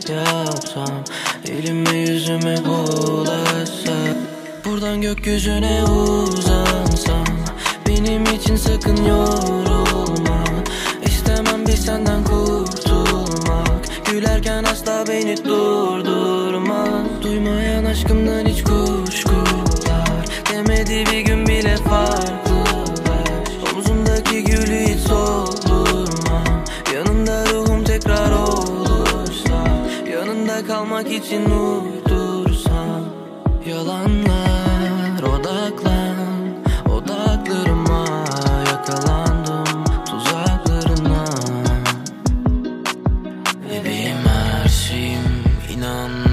yapsam, elimi yüzüme bulaşsam, buradan gökyüzüne uzansam, benim için sakın yorulma. İstemem bir senden kurtulmak, gülerken asla beni durdurma. Duymayan aşkımdan hiç kuşkular, demedi bir gün bile farklılar. Omzumdaki gülü hiç soldurmam, yanımda ruhum tekrar olursa, yanında kalmak için uydursam. Yalanlar, odaklan, odaklarıma yakalandım, tuzaklarına. Bebeğim her şeyim, inan